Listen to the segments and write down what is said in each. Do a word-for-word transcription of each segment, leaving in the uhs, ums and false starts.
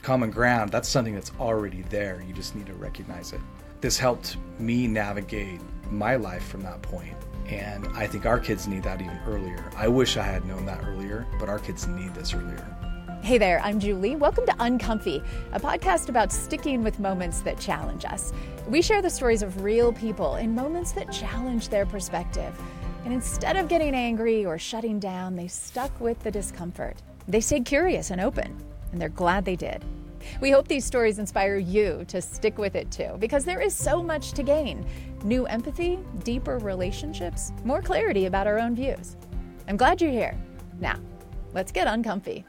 common ground, that's something that's already there. You just need to recognize it. This helped me navigate my life from that point. And I think our kids need that even earlier. I wish I had known that earlier, but our kids need this earlier. Hey there, I'm Julie. Welcome to Uncomfy, a podcast about sticking with moments that challenge us. We share the stories of real people in moments that challenge their perspective. And instead of getting angry or shutting down, they stuck with the discomfort. They stayed curious and open, and they're glad they did. We hope these stories inspire you to stick with it too, because there is so much to gain. New empathy, deeper relationships, more clarity about our own views. I'm glad you're here. Now, let's get uncomfy.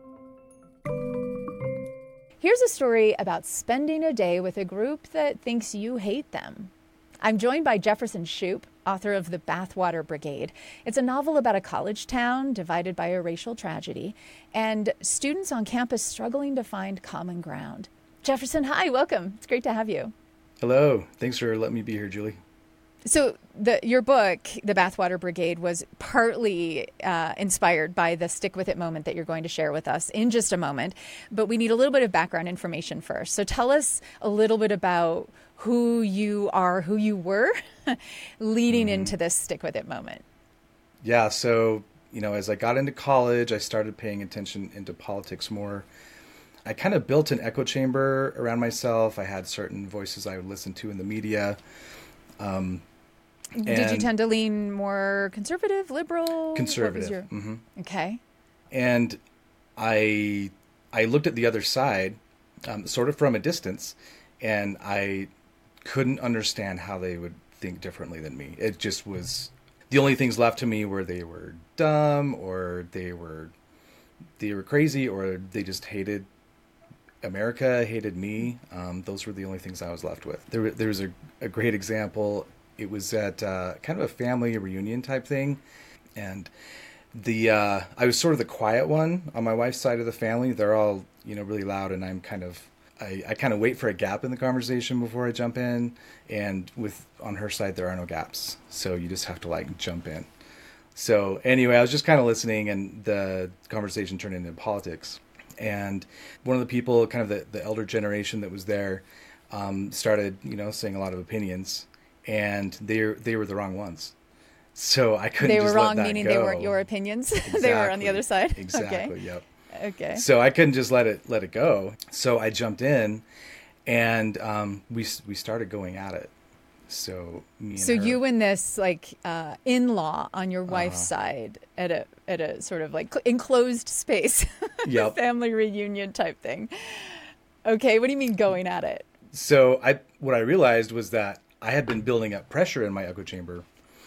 Here's a story about spending a day with a group that thinks you hate them. I'm joined by Jefferson Shoup, author of The Bathwater Brigade. It's a novel about a college town divided by a racial tragedy and students on campus struggling to find common ground. Jefferson, hi, welcome. It's great to have you. Hello. Thanks for letting me be here, Julie. So the, your book, The Bathwater Brigade, was partly uh, inspired by the stick with it moment that you're going to share with us in just a moment. But we need a little bit of background information first. So tell us a little bit about who you are, who you were leading mm. into this stick with it moment. Yeah. So, you know, as I got into college, I started paying attention into politics more. I kind of built an echo chamber around myself. I had certain voices I would listen to in the media. Um, Did you tend to lean more conservative, liberal? Conservative. Your... Mm-hmm. Okay. And I I looked at the other side, um, sort of from a distance, and I couldn't understand how they would think differently than me. It just was, the only things left to me were they were dumb, or they were they were crazy, or they just hated America, hated me. Um, those were the only things I was left with. There, there was a, a great example. It was at uh, kind of a family reunion type thing. And the uh, I was sort of the quiet one on my wife's side of the family. They're all, you know, really loud, and I'm kind of, I, I kind of wait for a gap in the conversation before I jump in. And with on her side, there are no gaps. So you just have to like jump in. So anyway, I was just kind of listening, and the conversation turned into politics. And one of the people, kind of the, the elder generation that was there, um, started, you know, saying a lot of opinions, and they they were the wrong ones. So I couldn't. They were just wrong, let that meaning go. they weren't your opinions. Exactly. They were on the other side. Exactly. Okay. Yep. Okay. So I couldn't just let it let it go. So I jumped in, and um, we we started going at it. So me and so her, you and this like uh, in-law on your wife's uh-huh. side at a at a sort of like enclosed space, Yep. family reunion type thing. Okay, what do you mean going at it? So I what I realized was that I had been building up pressure in my echo chamber,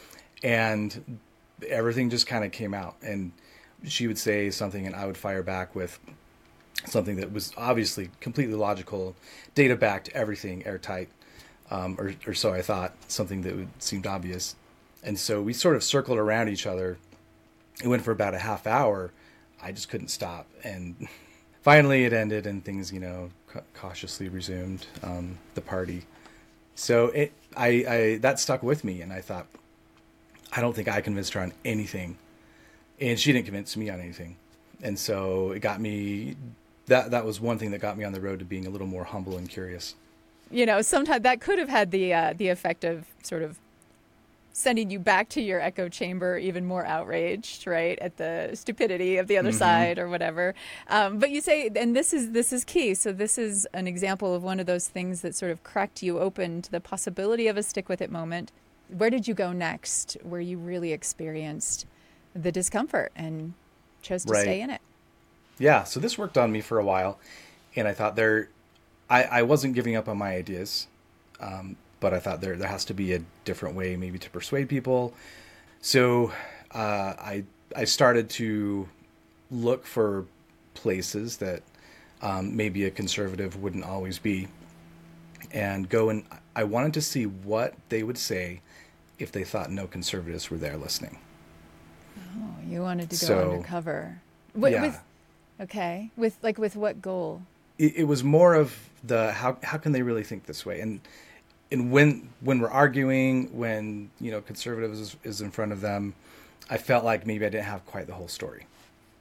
and everything just kind of came out. And she would say something, and I would fire back with something that was obviously completely logical, data backed, everything airtight. Um, or, or so I thought, something that would, seemed obvious. And so we sort of circled around each other. It went for about a half hour. I just couldn't stop. And finally it ended, and things, you know, ca- cautiously resumed um, the party. So it, I, I, that stuck with me. And I thought, I don't think I convinced her on anything. And she didn't convince me on anything. And so it got me, that, that was one thing that got me on the road to being a little more humble and curious. You know, sometimes that could have had the uh, the effect of sort of sending you back to your echo chamber even more outraged, right, at the stupidity of the other mm-hmm. side or whatever. Um, but you say, and this is this is key. So this is an example of one of those things that sort of cracked you open to the possibility of a stick with it moment. Where did you go next, where you really experienced the discomfort and chose to right. stay in it? Yeah. So this worked on me for a while, and I thought there. I, I wasn't giving up on my ideas, um, but I thought there there has to be a different way maybe to persuade people. So uh, I I started to look for places that um, maybe a conservative wouldn't always be, and go and I wanted to see what they would say if they thought no conservatives were there listening. Oh, you wanted to go so, undercover. With, yeah. with okay, with like with what goal? It, it was more of the how how can they really think this way, and and when when we're arguing, when you know conservatives is, is in front of them, I felt like maybe I didn't have quite the whole story.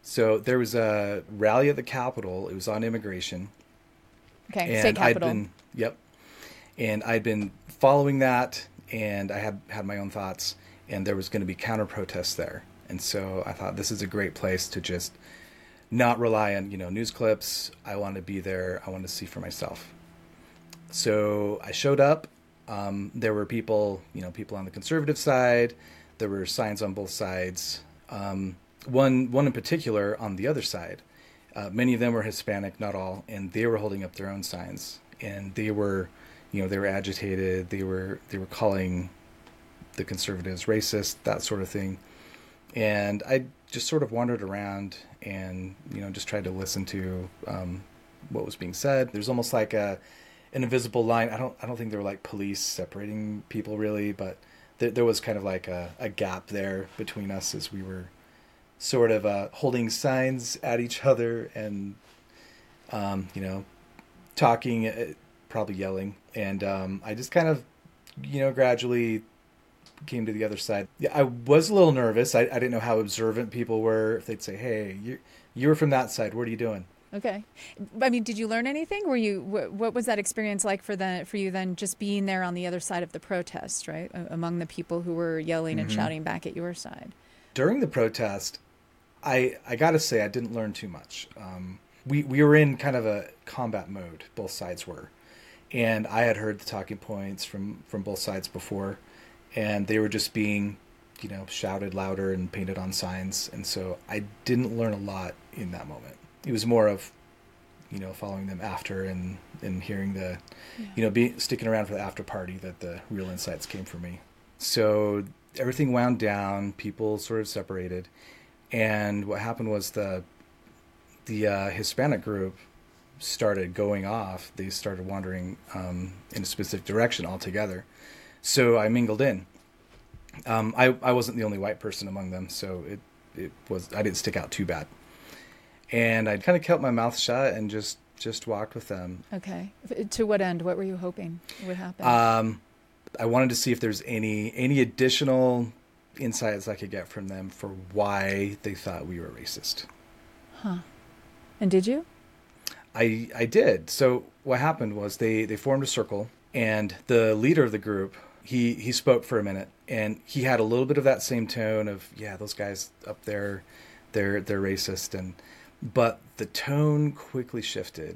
So there was a rally at the Capitol. It was on immigration. Okay, and state capitol. I'd been, yep. And I'd been following that, and I had had my own thoughts, and there was going to be counter protests there. And so I thought this is a great place to just not rely on, you know, news clips. I want to be there. I want to see for myself. So I showed up. Um, there were people, you know, people on the conservative side. There were signs on both sides. Um, one, one in particular on the other side. Uh, many of them were Hispanic, not all, and they were holding up their own signs. And they were, you know, they were agitated. They were, they were calling the conservatives racist, that sort of thing. And I just sort of wandered around and, you know, just tried to listen to um, what was being said. There's almost like a an invisible line. I don't I don't think there were like police separating people really, but th- there was kind of like a, a gap there between us as we were sort of uh, holding signs at each other and, um, you know, talking, uh, probably yelling. And um, I just kind of, you know, gradually came to the other side. Yeah, I was a little nervous. I, I didn't know how observant people were. If they'd say, "Hey, you you were from that side. What are you doing?" Okay. I mean, did you learn anything? Were you wh- what was that experience like for the for you then, just being there on the other side of the protest, right? A- among the people who were yelling and Mm-hmm. shouting back at your side. During the protest, I I got to say I didn't learn too much. Um, we we were in kind of a combat mode. Both sides were, and I had heard the talking points from from both sides before. And they were just being, you know, shouted louder and painted on signs. And so I didn't learn a lot in that moment. It was more of, you know, following them after and, and hearing the, yeah. you know, be, sticking around for the after party that the real insights came from me. So everything wound down. People sort of separated. And what happened was the, the uh, Hispanic group started going off. They started wandering um, in a specific direction altogether. So I mingled in. Um, I, I wasn't the only white person among them, so it, it was I didn't stick out too bad. And I kind of kept my mouth shut and just, just walked with them. Okay. To what end? What were you hoping would happen? Um, I wanted to see if there's any any additional insights I could get from them for why they thought we were racist. Huh. And did you? I I did. So what happened was they, they formed a circle, and the leader of the group, He he spoke for a minute, and he had a little bit of that same tone of, yeah, those guys up there, they're they're racist, and but the tone quickly shifted,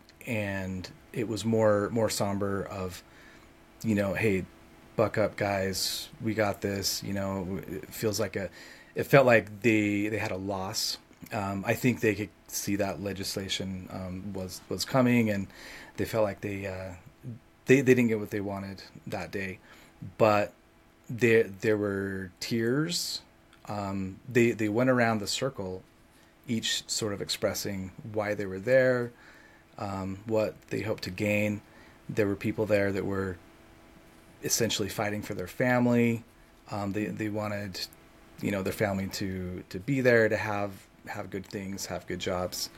and it was more more somber of, you know, hey, buck up, guys, we got this. You know, it feels like a, it felt like they they had a loss. Um, I think they could see that legislation um, was was coming, and they felt like they uh, they they didn't get what they wanted that day. But there there were tears. Um, they they went around the circle, each sort of expressing why they were there, um, what they hoped to gain. There were people there that were essentially fighting for their family. Um, they they wanted, you know, their family to to be there, to have have good things, have good jobs,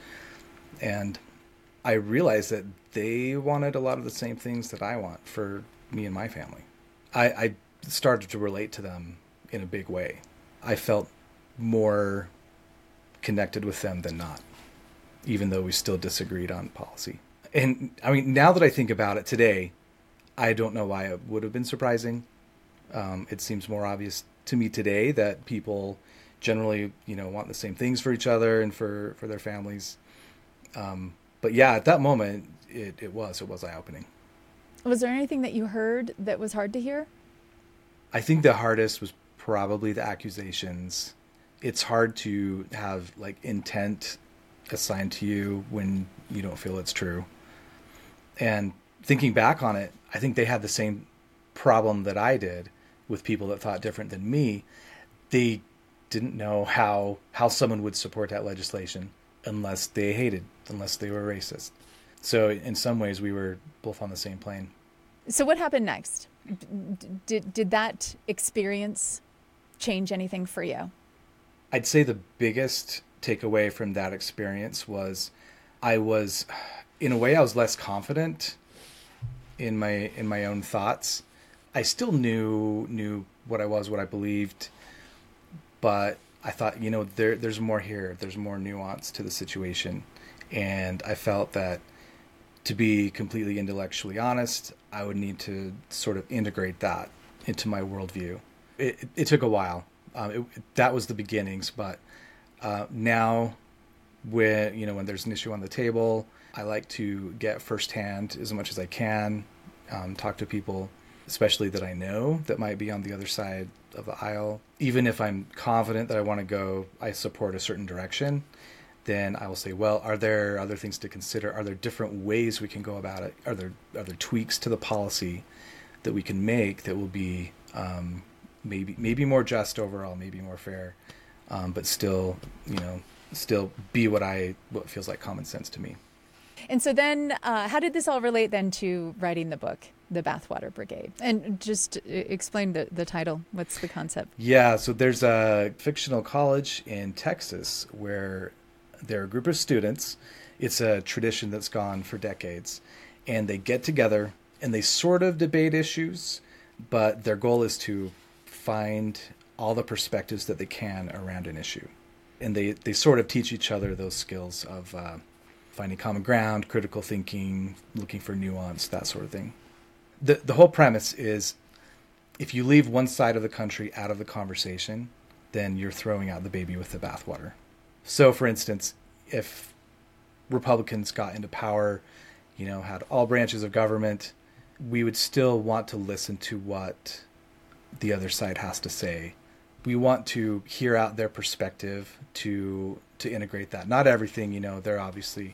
and I realized that they wanted a lot of the same things that I want for me and my family. I, I started to relate to them in a big way. I felt more connected with them than not, even though we still disagreed on policy. And I mean, now that I think about it today, I don't know why it would have been surprising. Um, it seems more obvious to me today that people generally, you know, want the same things for each other and for, for their families. Um, but yeah, at that moment, it, it was, it was eye-opening. Was there anything that you heard that was hard to hear? I think the hardest was probably the accusations. It's hard to have like intent assigned to you when you don't feel it's true. And thinking back on it, I think they had the same problem that I did with people that thought different than me. They didn't know how how someone would support that legislation unless they hated, unless they were racist. So in some ways, we were both on the same plane. So what happened next? Did did that experience change anything for you? I'd say the biggest takeaway from that experience was I was, in a way, I was less confident in my in my own thoughts. I still knew knew what I was, what I believed, but I thought, you know, there there's more here. There's more nuance to the situation. And I felt that to be completely intellectually honest, I would need to sort of integrate that into my worldview. It, it, it took a while. Um, it, that was the beginnings, but uh, now, when you know when there's an issue on the table, I like to get firsthand as much as I can, um, talk to people, especially that I know that might be on the other side of the aisle. Even if I'm confident that I want to go, I support a certain direction, then I will say, well, are there other things to consider? Are there different ways we can go about it? Are there are there tweaks to the policy that we can make that will be um, maybe maybe more just overall, maybe more fair, um, but still, you know, still be what I what feels like common sense to me. And so then, uh, how did this all relate then to writing the book, The Bathwater Brigade? And just explain the, the title. What's the concept? Yeah, so there's a fictional college in Texas where there are a group of students. It's a tradition that's gone for decades. And they get together and they sort of debate issues, but their goal is to find all the perspectives that they can around an issue. And they, they sort of teach each other those skills of uh, finding common ground, critical thinking, looking for nuance, that sort of thing. The the whole premise is if you leave one side of the country out of the conversation, then you're throwing out the baby with the bathwater. So, for instance, if Republicans got into power, you know, had all branches of government, we would still want to listen to what the other side has to say. We want to hear out their perspective to to integrate that. Not everything, you know, they're obviously,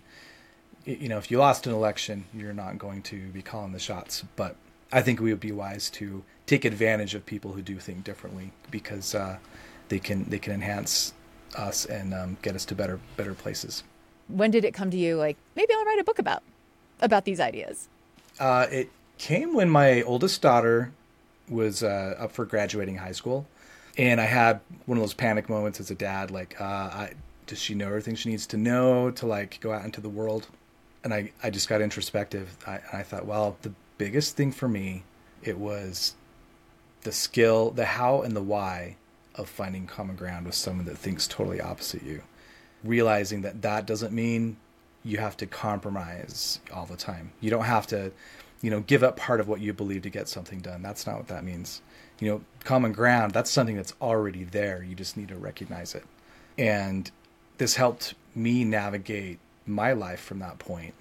you know, if you lost an election, you're not going to be calling the shots. But I think we would be wise to take advantage of people who do think differently because uh, they can they can enhance us and um, get us to better better places. When did it come to you, like, maybe I'll write a book about about these ideas? Uh, it came when my oldest daughter was uh, up for graduating high school. And I had one of those panic moments as a dad, like, uh, I, does she know everything she needs to know to, like, go out into the world? And I, I just got introspective. I, and I thought, well, the biggest thing for me, it was the skill, the how and the why of finding common ground with someone that thinks totally opposite you. Realizing that that doesn't mean you have to compromise all the time. You don't have to, you know, give up part of what you believe to get something done. That's not what that means. You know, common ground, that's something that's already there. You just need to recognize it. And this helped me navigate my life from that point.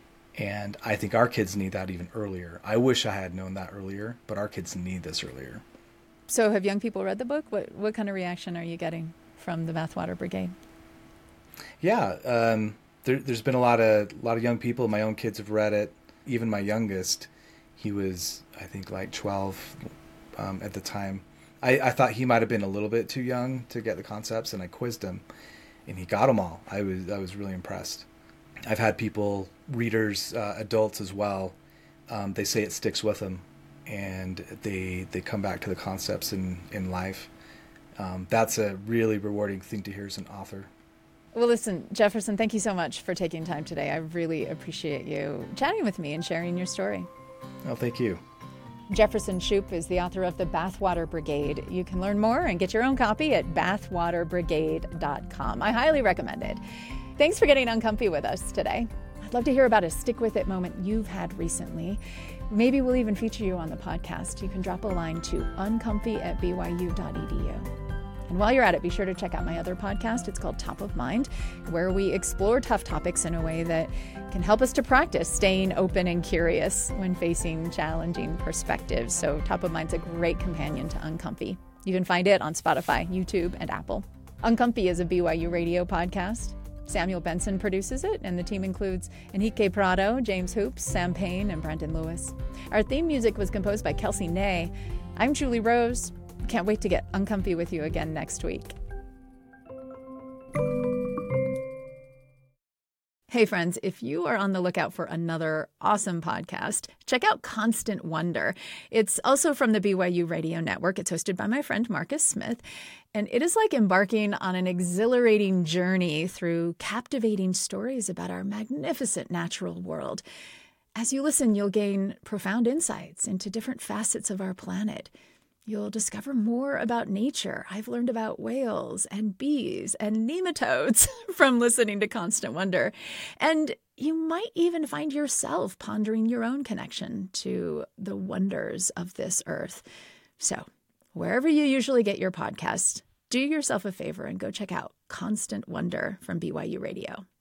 And I think our kids need that even earlier. I wish I had known that earlier, but our kids need this earlier. So have young people read the book? What what kind of reaction are you getting from the Bathwater Brigade? Yeah, um, there, there's been a lot of a lot of young people. My own kids have read it. Even my youngest, he was, I think, like twelve um, at the time. I, I thought he might have been a little bit too young to get the concepts, and I quizzed him, and he got them all. I was I was really impressed. I've had people, readers, uh, adults as well. Um, they say it sticks with them, and they they come back to the concepts in in life. Um, that's a really rewarding thing to hear as an author. Well, listen, Jefferson, thank you so much for taking time today. I really appreciate you chatting with me and sharing your story. Oh, thank you. Jefferson Shoup is the author of The Bathwater Brigade. You can learn more and get your own copy at bathwater brigade dot com. I highly recommend it. Thanks for getting uncomfy with us today. I'd love to hear about a stick with it moment you've had recently. Maybe we'll even feature you on the podcast. You can drop a line to uncomfy at b y u dot e d u. And while you're at it, be sure to check out my other podcast. It's called Top of Mind, where we explore tough topics in a way that can help us to practice staying open and curious when facing challenging perspectives. So Top of Mind's a great companion to Uncomfy. You can find it on Spotify, YouTube, and Apple. Uncomfy is a B Y U radio podcast. Samuel Benson produces it, and the team includes Enrique Prado, James Hoops, Sam Payne, and Brendan Lewis. Our theme music was composed by Kelsey Ney. I'm Julie Rose. Can't wait to get uncomfy with you again next week. Hey friends, if you are on the lookout for another awesome podcast, check out Constant Wonder. It's also from the B Y U Radio Network. It's hosted by my friend Marcus Smith, and it is like embarking on an exhilarating journey through captivating stories about our magnificent natural world. As you listen, you'll gain profound insights into different facets of our planet. You'll discover more about nature. I've learned about whales and bees and nematodes from listening to Constant Wonder. And you might even find yourself pondering your own connection to the wonders of this earth. So, wherever you usually get your podcasts, do yourself a favor and go check out Constant Wonder from B Y U Radio.